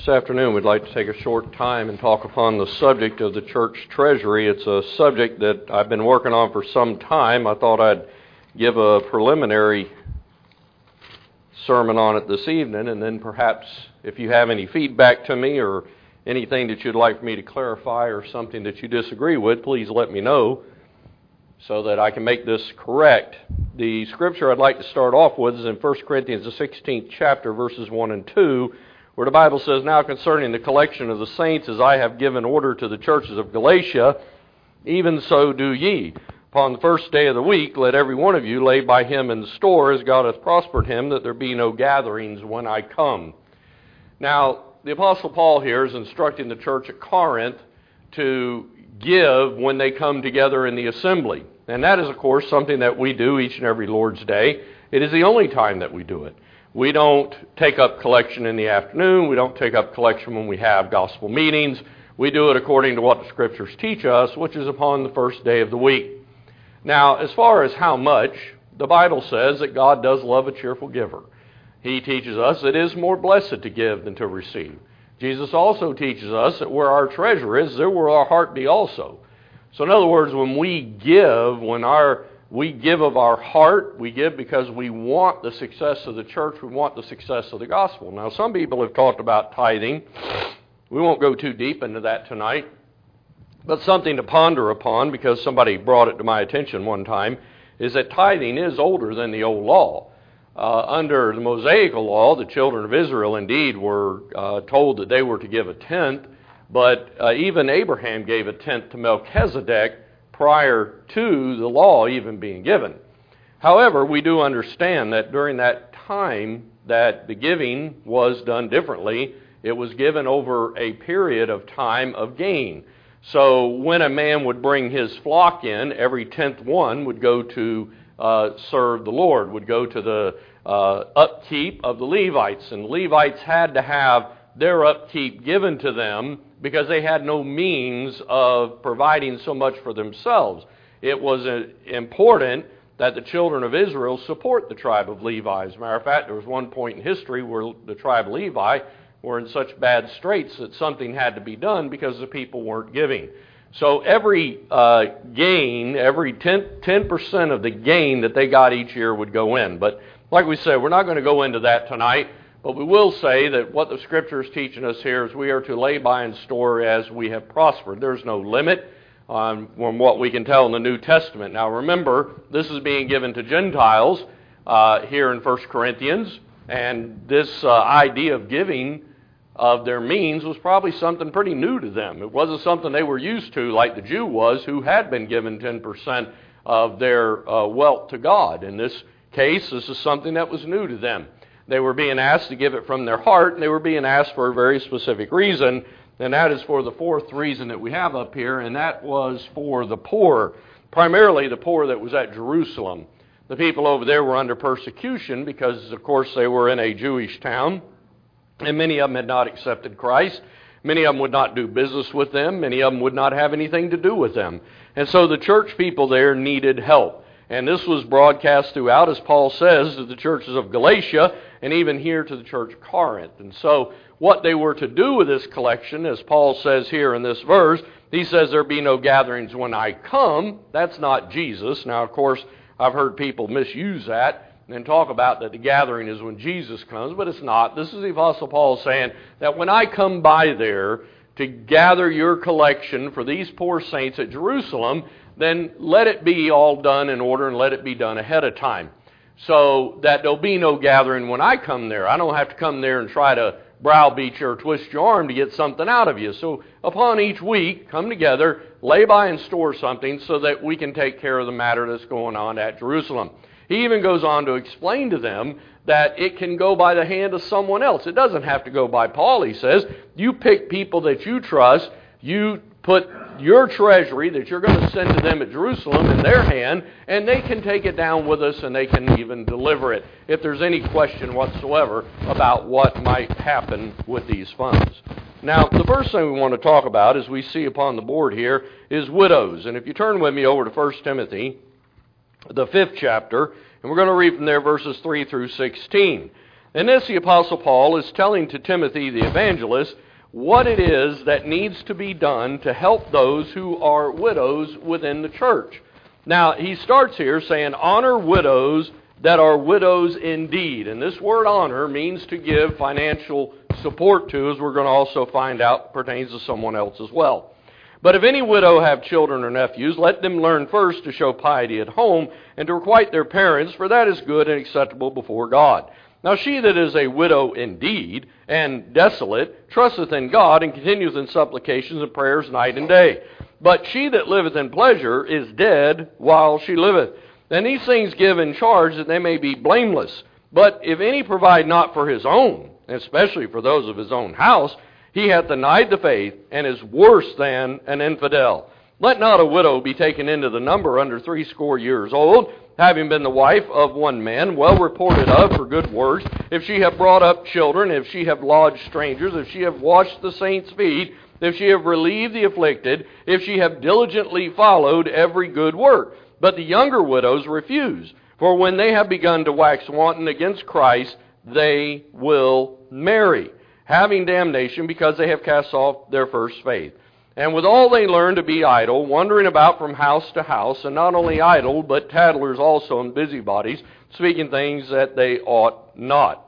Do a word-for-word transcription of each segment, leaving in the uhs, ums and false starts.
This afternoon we'd like to take a short time and talk upon the subject of the church treasury. It's a subject that I've been working on for some time. I thought I'd give a preliminary sermon on it this evening, and then perhaps if you have any feedback to me or anything that you'd like for me to clarify or something that you disagree with, please let me know so that I can make this correct. The scripture I'd like to start off with is in First Corinthians, the sixteenth chapter, verses one and two, where the Bible says, "Now concerning the collection of the saints, as I have given order to the churches of Galatia, even so do ye. Upon the first day of the week, let every one of you lay by him in store, as God hath prospered him, that there be no gatherings when I come." Now, the Apostle Paul here is instructing the church at Corinth to give when they come together in the assembly. And that is, of course, something that we do each and every Lord's Day. It is the only time that we do it. We don't take up collection in the afternoon. We don't take up collection when we have gospel meetings. We do it according to what the Scriptures teach us, which is upon the first day of the week. Now, as far as how much, the Bible says that God does love a cheerful giver. He teaches us it is more blessed to give than to receive. Jesus also teaches us that where our treasure is, there will our heart be also. So in other words, when we give, when our we give of our heart, we give because we want the success of the church, we want the success of the gospel. Now, some people have talked about tithing. We won't go too deep into that tonight, but something to ponder upon, because somebody brought it to my attention one time, is that tithing is older than the old law. Uh, under the Mosaical law, the children of Israel indeed were uh, told that they were to give a tenth, but uh, even Abraham gave a tenth to Melchizedek prior to the law even being given. However, we do understand that during that time that the giving was done differently. It was given over a period of time of gain. So when a man would bring his flock in, every tenth one would go to uh, serve the Lord, would go to the uh, upkeep of the Levites. And the Levites had to have their upkeep given to them because they had no means of providing so much for themselves. It was uh, important that the children of Israel support the tribe of Levi. As a matter of fact, there was one point in history where the tribe of Levi were in such bad straits that something had to be done because the people weren't giving. So every uh, gain, every ten percent of the gain that they got each year would go in. But like we said, we're not going to go into that tonight. But we will say that what the Scripture is teaching us here is we are to lay by and store as we have prospered. There's no limit on from what we can tell in the New Testament. Now remember, this is being given to Gentiles uh, here in First Corinthians, and this uh, idea of giving of their means was probably something pretty new to them. It wasn't something they were used to like the Jew was, who had been given ten percent of their uh, wealth to God. In this case, this is something that was new to them. They were being asked to give it from their heart, and they were being asked for a very specific reason, and that is for the fourth reason that we have up here, and that was for the poor, primarily the poor that was at Jerusalem. The people over there were under persecution because, of course, they were in a Jewish town, and many of them had not accepted Christ. Many of them would not do business with them. Many of them would not have anything to do with them. And so the church people there needed help. And this was broadcast throughout, as Paul says, to the churches of Galatia, and even here to the church of Corinth. And so what they were to do with this collection, as Paul says here in this verse, he says there be no gatherings when I come. That's not Jesus. Now, of course, I've heard people misuse that and talk about that the gathering is when Jesus comes, but it's not. This is the Apostle Paul saying that when I come by there to gather your collection for these poor saints at Jerusalem, then let it be all done in order and let it be done ahead of time, so that there'll be no gathering when I come there. I don't have to come there and try to browbeat you or twist your arm to get something out of you. So upon each week, come together, lay by and store something so that we can take care of the matter that's going on at Jerusalem. He even goes on to explain to them that it can go by the hand of someone else. It doesn't have to go by Paul, he says. You pick people that you trust, you put your treasury that you're going to send to them at Jerusalem in their hand, and they can take it down with us and they can even deliver it if there's any question whatsoever about what might happen with these funds. Now, the first thing we want to talk about, as we see upon the board here, is widows. And if you turn with me over to First Timothy, the fifth chapter, and we're going to read from there verses three through sixteen. In this, the Apostle Paul is telling to Timothy the evangelist what it is that needs to be done to help those who are widows within the church. Now, he starts here saying, honor widows that are widows indeed. And this word honor means to give financial support to, as we're going to also find out pertains to someone else as well. But if any widow have children or nephews, let them learn first to show piety at home and to requite their parents, for that is good and acceptable before God. Now she that is a widow indeed, and desolate, trusteth in God, and continueth in supplications and prayers night and day. But she that liveth in pleasure is dead while she liveth. And these things give in charge that they may be blameless. But if any provide not for his own, especially for those of his own house, he hath denied the faith, and is worse than an infidel. Let not a widow be taken into the number under threescore years old, having been the wife of one man, well reported of for good works, if she have brought up children, if she have lodged strangers, if she have washed the saints' feet, if she have relieved the afflicted, if she have diligently followed every good work. But the younger widows refuse, for when they have begun to wax wanton against Christ, they will marry, having damnation, because they have cast off their first faith. And withal they learn to be idle, wandering about from house to house, and not only idle, but tattlers also and busybodies, speaking things that they ought not.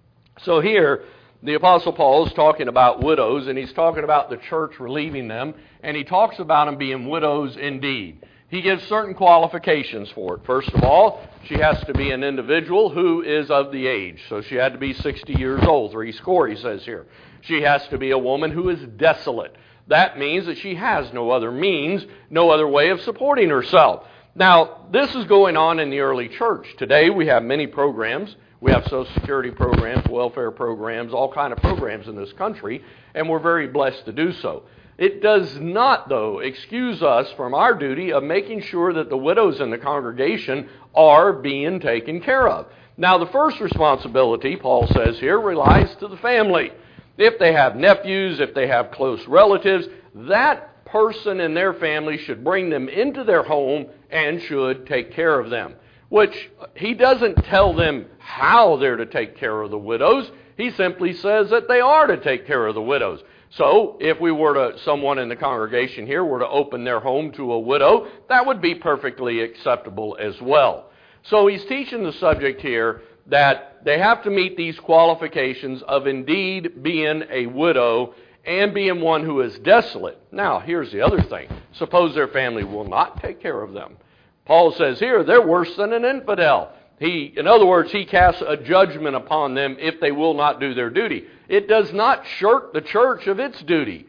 So here, the Apostle Paul is talking about widows, and he's talking about the church relieving them, and he talks about them being widows indeed. He gives certain qualifications for it. First of all, she has to be an individual who is of the age. So she had to be sixty years old, three score, he says here. She has to be a woman who is desolate. That means that she has no other means, no other way of supporting herself. Now, this is going on in the early church. Today we have many programs. We have Social Security programs, welfare programs, all kind of programs in this country, and we're very blessed to do so. It does not, though, excuse us from our duty of making sure that the widows in the congregation are being taken care of. Now, the first responsibility, Paul says here, relies to the family. If they have nephews, if they have close relatives, that person and their family should bring them into their home and should take care of them. Which he doesn't tell them how they're to take care of the widows. He simply says that they are to take care of the widows. So, if we were to, someone in the congregation here were to open their home to a widow, that would be perfectly acceptable as well. So he's teaching the subject here that they have to meet these qualifications of indeed being a widow and being one who is desolate. Now, here's the other thing. Suppose their family will not take care of them. Paul says here, they're worse than an infidel. He, in other words, he casts a judgment upon them if they will not do their duty. It does not shirk the church of its duty.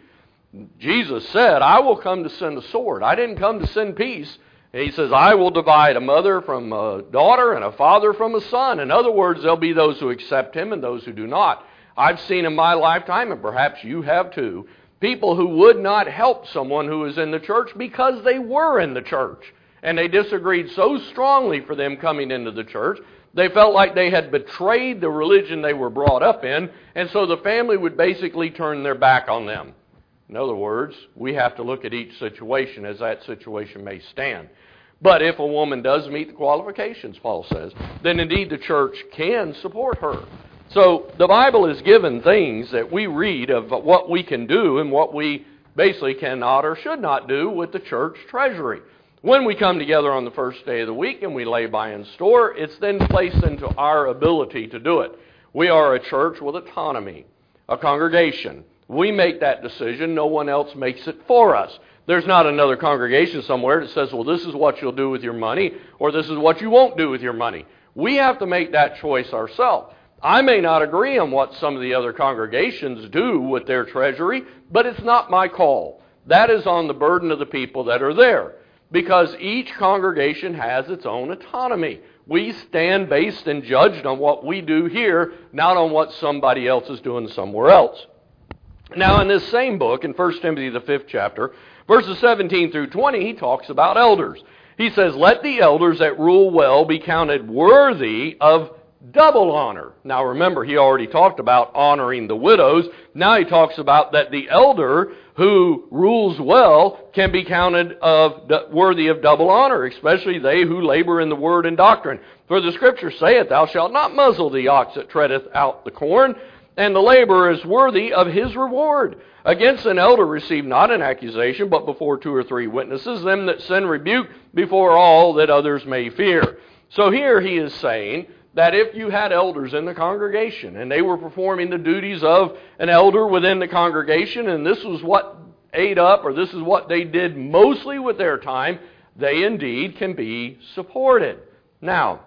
Jesus said, I will come to send a sword. I didn't come to send peace. He says, I will divide a mother from a daughter and a father from a son. In other words, there'll be those who accept him and those who do not. I've seen in my lifetime, and perhaps you have too, people who would not help someone who is in the church because they were in the church. And they disagreed so strongly for them coming into the church, they felt like they had betrayed the religion they were brought up in, and so the family would basically turn their back on them. In other words, we have to look at each situation as that situation may stand. But if a woman does meet the qualifications, Paul says, then indeed the church can support her. So the Bible is given things that we read of what we can do and what we basically cannot or should not do with the church treasury. When we come together on the first day of the week and we lay by and store, it's then placed into our ability to do it. We are a church with autonomy, a congregation. We make that decision. No one else makes it for us. There's not another congregation somewhere that says, well, this is what you'll do with your money, or this is what you won't do with your money. We have to make that choice ourselves. I may not agree on what some of the other congregations do with their treasury, but it's not my call. That is on the burden of the people that are there. Because each congregation has its own autonomy. We stand based and judged on what we do here, not on what somebody else is doing somewhere else. Now in this same book, in First Timothy, the fifth chapter, verses seventeen through twenty, he talks about elders. He says, let the elders that rule well be counted worthy of double honor. Now remember, he already talked about honoring the widows. Now he talks about that the elder who rules well can be counted of worthy of double honor, especially they who labor in the word and doctrine. For the Scripture saith, Thou shalt not muzzle the ox that treadeth out the corn, and the laborer is worthy of his reward. Against an elder receive not an accusation, but before two or three witnesses, them that sin rebuke before all, that others may fear. So here he is saying that if you had elders in the congregation and they were performing the duties of an elder within the congregation, and this was what ate up, or this is what they did mostly with their time, they indeed can be supported. Now,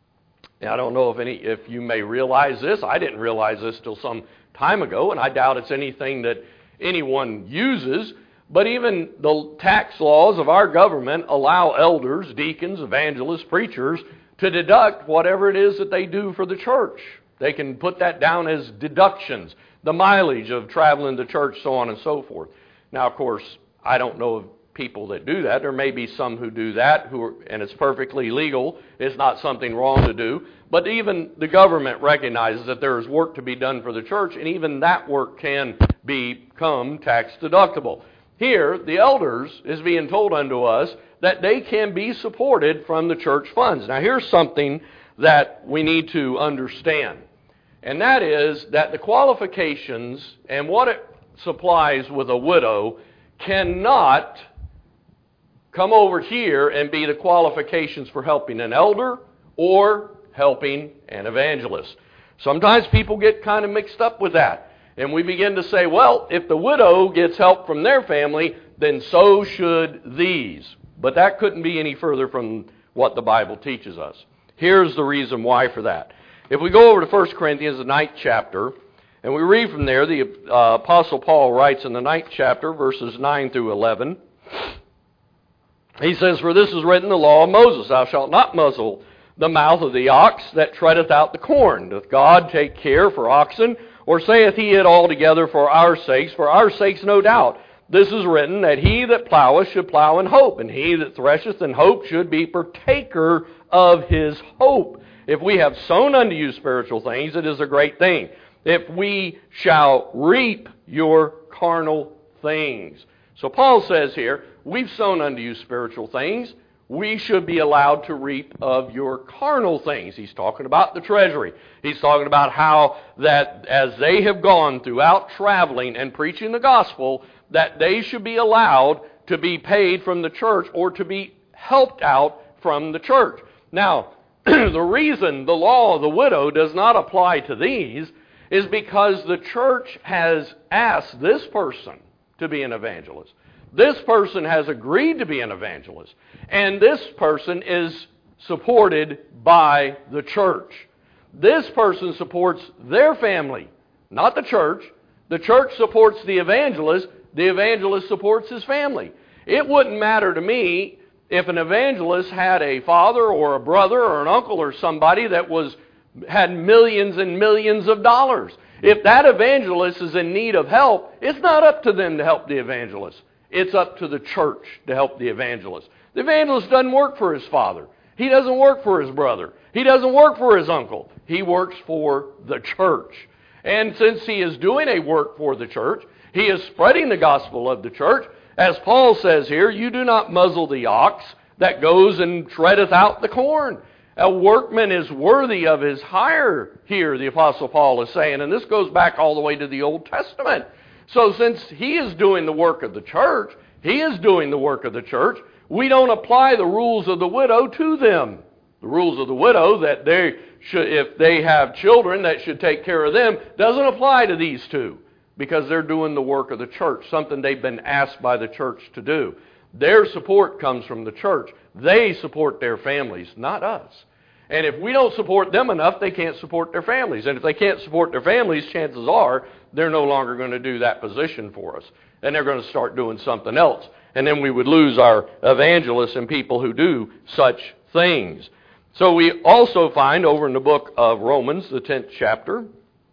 I don't know if any if you may realize this. I didn't realize this till some time ago, and I doubt it's anything that anyone uses. But even the tax laws of our government allow elders, deacons, evangelists, preachers to deduct whatever it is that they do for the church. They can put that down as deductions, the mileage of traveling to church, so on and so forth. Now, of course, I don't know of people that do that. There may be some who do that, who are, and it's perfectly legal. It's not something wrong to do. But even the government recognizes that there is work to be done for the church, and even that work can become tax deductible. Here, the elders is being told unto us that they can be supported from the church funds. Now, here's something that we need to understand, and that is that the qualifications and what it supplies with a widow cannot come over here and be the qualifications for helping an elder or helping an evangelist. Sometimes people get kind of mixed up with that, and we begin to say, well, if the widow gets help from their family, then so should these. But that couldn't be any further from what the Bible teaches us. Here's the reason why for that. If we go over to First Corinthians, the ninth chapter, and we read from there, the uh, Apostle Paul writes in the ninth chapter, verses nine through eleven, he says, For this is written in the law of Moses, Thou shalt not muzzle the mouth of the ox that treadeth out the corn. Doth God take care for oxen? Or saith he it altogether for our sakes? For our sakes, no doubt. This is written, that he that ploweth should plow in hope, and he that thresheth in hope should be partaker of his hope. If we have sown unto you spiritual things, it is a great thing. If we shall reap your carnal things. So Paul says here, we've sown unto you spiritual things. We should be allowed to reap of your carnal things. He's talking about the treasury. He's talking about how that as they have gone throughout traveling and preaching the gospel, that they should be allowed to be paid from the church or to be helped out from the church. Now, the reason the law of the widow does not apply to these is because the church has asked this person to be an evangelist. This person has agreed to be an evangelist. And this person is supported by the church. This person supports their family, not the church. The church supports the evangelist. The evangelist supports his family. It wouldn't matter to me if an evangelist had a father or a brother or an uncle or somebody that was had millions and millions of dollars. If that evangelist is in need of help, it's not up to them to help the evangelist. It's up to the church to help the evangelist. The evangelist doesn't work for his father. He doesn't work for his brother. He doesn't work for his uncle. He works for the church. And since he is doing a work for the church, he is spreading the gospel of the church. As Paul says here, you do not muzzle the ox that goes and treadeth out the corn. A workman is worthy of his hire here, the Apostle Paul is saying. And this goes back all the way to the Old Testament. So since he is doing the work of the church, he is doing the work of the church, we don't apply the rules of the widow to them. The rules of the widow that they should, if they have children that should take care of them, doesn't apply to these two because they're doing the work of the church, something they've been asked by the church to do. Their support comes from the church. They support their families, not us. And if we don't support them enough, they can't support their families. And if they can't support their families, chances are they're no longer going to do that position for us. And they're going to start doing something else. And then we would lose our evangelists and people who do such things. So we also find over in the book of Romans, the tenth chapter,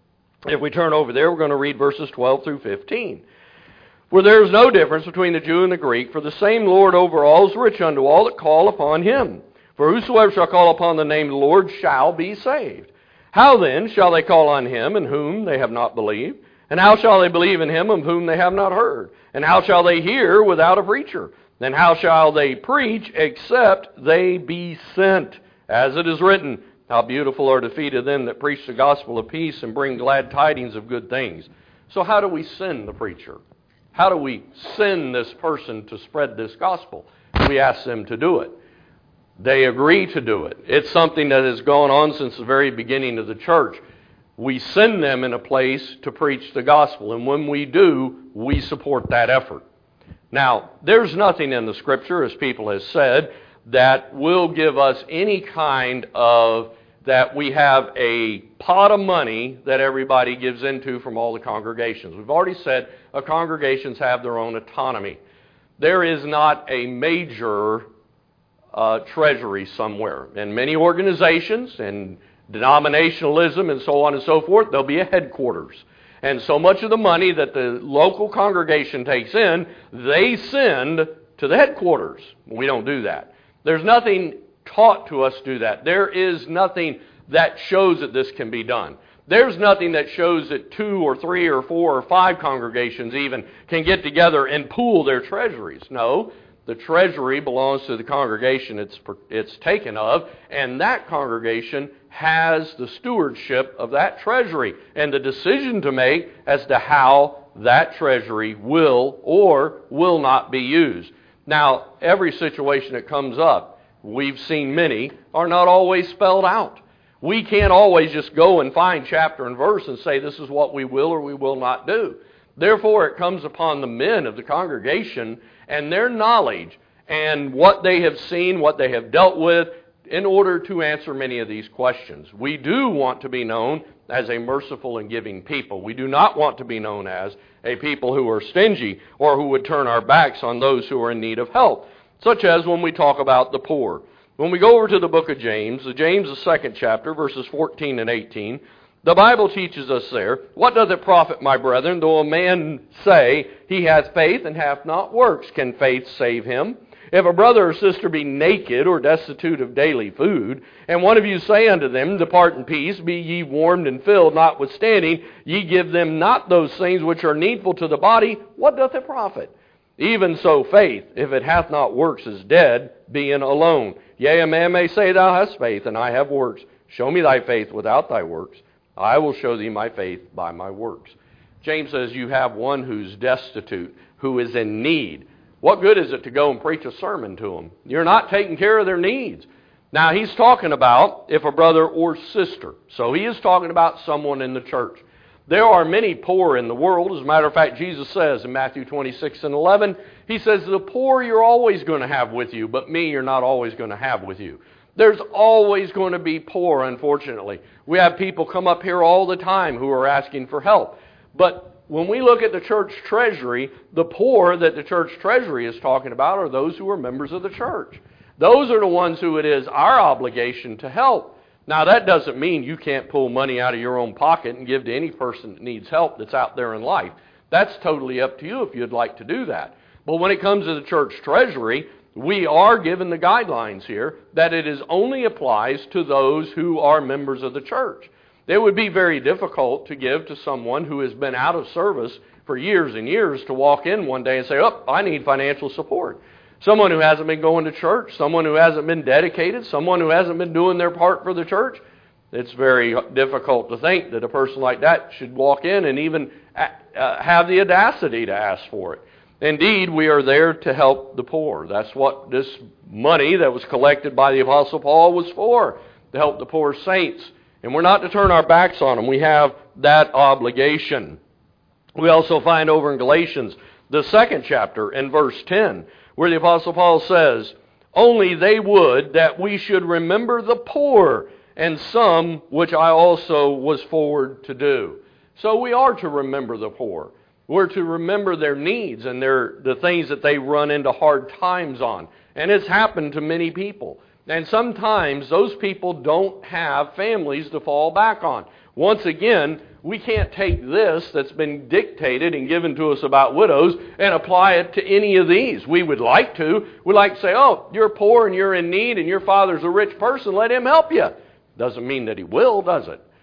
if we turn over there, we're going to read verses twelve through fifteen. For there is no difference between the Jew and the Greek, for the same Lord over all is rich unto all that call upon him. For whosoever shall call upon the name of the Lord shall be saved. How then shall they call on him in whom they have not believed? And how shall they believe in him of whom they have not heard? And how shall they hear without a preacher? Then how shall they preach except they be sent? As it is written, how beautiful are the feet of them that preach the gospel of peace and bring glad tidings of good things. So how do we send the preacher? How do we send this person to spread this gospel? We ask them to do it. They agree to do it. It's something that has gone on since the very beginning of the church. We send them in a place to preach the gospel, and when we do, we support that effort. Now, there's nothing in the Scripture, as people have said, that will give us any kind of, that we have a pot of money that everybody gives into from all the congregations. We've already said uh, congregations have their own autonomy. There is not a major uh, treasury somewhere. In many organizations and denominationalism and so on and so forth, there'll be a headquarters. And so much of the money that the local congregation takes in, they send to the headquarters. We don't do that. There's nothing taught to us to do that. There is nothing that shows that this can be done. There's nothing that shows that two or three or four or five congregations even can get together and pool their treasuries. No, the treasury belongs to the congregation it's, it's taken of, and that congregation has the stewardship of that treasury and the decision to make as to how that treasury will or will not be used. Now, every situation that comes up, we've seen many, are not always spelled out. We can't always just go and find chapter and verse and say this is what we will or we will not do. Therefore, it comes upon the men of the congregation and their knowledge and what they have seen, what they have dealt with, in order to answer many of these questions. We do want to be known as a merciful and giving people. We do not want to be known as a people who are stingy or who would turn our backs on those who are in need of help, such as when we talk about the poor. When we go over to the book of James, the James, the second chapter, verses fourteen and eighteen, the Bible teaches us there, what doth it profit, my brethren, though a man say he hath faith and hath not works? Can faith save him? If a brother or sister be naked or destitute of daily food, and one of you say unto them, depart in peace, be ye warmed and filled, notwithstanding ye give them not those things which are needful to the body, what doth it profit? Even so faith, if it hath not works, is dead, being alone. Yea, a man may say, thou hast faith, and I have works. Show me thy faith without thy works. I will show thee my faith by my works. James says you have one who's destitute, who is in need. What good is it to go and preach a sermon to them? You're not taking care of their needs. Now, he's talking about if a brother or sister. So he is talking about someone in the church. There are many poor in the world. As a matter of fact, Jesus says in Matthew twenty-six and eleven, he says, the poor you're always going to have with you, but me you're not always going to have with you. There's always going to be poor, unfortunately. We have people come up here all the time who are asking for help. But when we look at the church treasury, the poor that the church treasury is talking about are those who are members of the church. Those are the ones who it is our obligation to help. Now, that doesn't mean you can't pull money out of your own pocket and give to any person that needs help that's out there in life. That's totally up to you if you'd like to do that. But when it comes to the church treasury, we are given the guidelines here that it is only applies to those who are members of the church. It would be very difficult to give to someone who has been out of service for years and years to walk in one day and say, oh, I need financial support. Someone who hasn't been going to church, someone who hasn't been dedicated, someone who hasn't been doing their part for the church. It's very difficult to think that a person like that should walk in and even uh, have the audacity to ask for it. Indeed, we are there to help the poor. That's what this money that was collected by the Apostle Paul was for, to help the poor saints. And we're not to turn our backs on them. We have that obligation. We also find over in Galatians, the second chapter, in verse ten, where the Apostle Paul says, only they would that we should remember the poor, and some which I also was forward to do. So we are to remember the poor. We're to remember their needs and their the things that they run into hard times on. And it's happened to many people. And sometimes those people don't have families to fall back on. Once again, we can't take this that's been dictated and given to us about widows and apply it to any of these. We would like to. We'd like to say, oh, you're poor and you're in need and your father's a rich person, let him help you. Doesn't mean that he will, does it?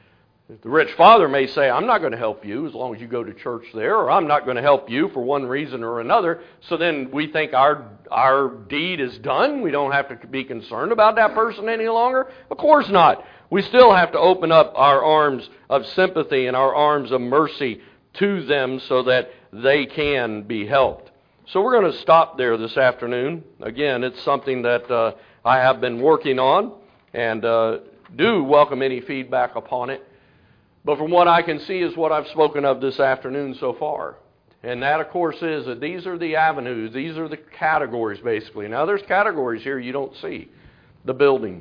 The rich father may say, I'm not going to help you as long as you go to church there, or I'm not going to help you for one reason or another. So then we think our our deed is done. We don't have to be concerned about that person any longer. Of course not. We still have to open up our arms of sympathy and our arms of mercy to them so that they can be helped. So we're going to stop there this afternoon. Again, it's something that uh, I have been working on, and uh, do welcome any feedback upon it. But from what I can see is what I've spoken of this afternoon so far. And that, of course, is that these are the avenues, these are the categories, basically. Now, there's categories here you don't see. The building.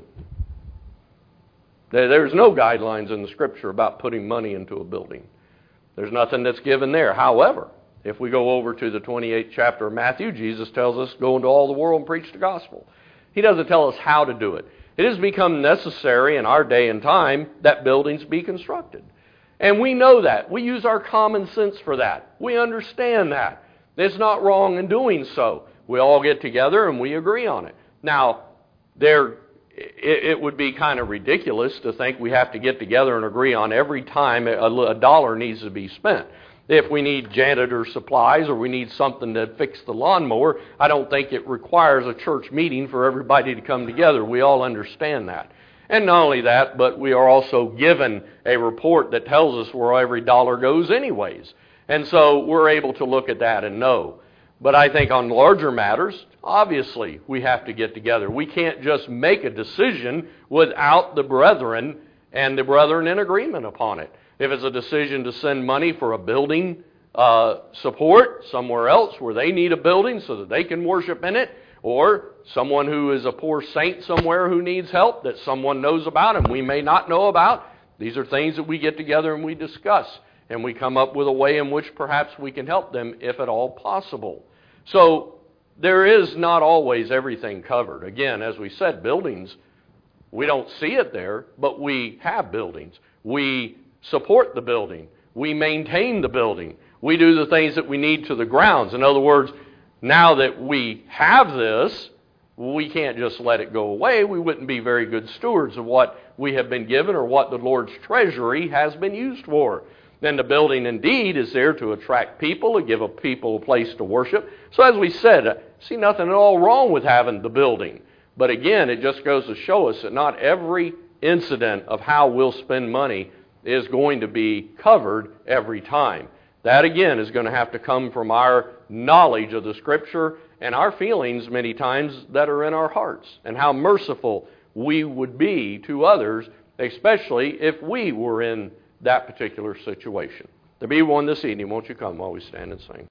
There's no guidelines in the Scripture about putting money into a building. There's nothing that's given there. However, if we go over to the twenty-eighth chapter of Matthew, Jesus tells us, go into all the world and preach the gospel. He doesn't tell us how to do it. It has become necessary in our day and time that buildings be constructed. And we know that. We use our common sense for that. We understand that. It's not wrong in doing so. We all get together and we agree on it. Now, there, it, it would be kind of ridiculous to think we have to get together and agree on every time a, a dollar needs to be spent. If we need janitor supplies or we need something to fix the lawnmower, I don't think it requires a church meeting for everybody to come together. We all understand that. And not only that, but we are also given a report that tells us where every dollar goes anyways. And so we're able to look at that and know. But I think on larger matters, obviously we have to get together. We can't just make a decision without the brethren and the brethren in agreement upon it. If it's a decision to send money for a building uh, support somewhere else where they need a building so that they can worship in it, or someone who is a poor saint somewhere who needs help that someone knows about and we may not know about, these are things that we get together and we discuss. And we come up with a way in which perhaps we can help them if at all possible. So there is not always everything covered. Again, as we said, buildings, we don't see it there, but we have buildings. We support the building. We maintain the building. We do the things that we need to the grounds. In other words, now that we have this, we can't just let it go away. We wouldn't be very good stewards of what we have been given or what the Lord's treasury has been used for. Then the building indeed is there to attract people, to give a people a place to worship. So as we said, I see nothing at all wrong with having the building. But again, it just goes to show us that not every incident of how we'll spend money is going to be covered every time. That again is going to have to come from our knowledge of the Scripture and our feelings many times that are in our hearts, and how merciful we would be to others, especially if we were in that particular situation. There be one this evening. Won't you come while we stand and sing?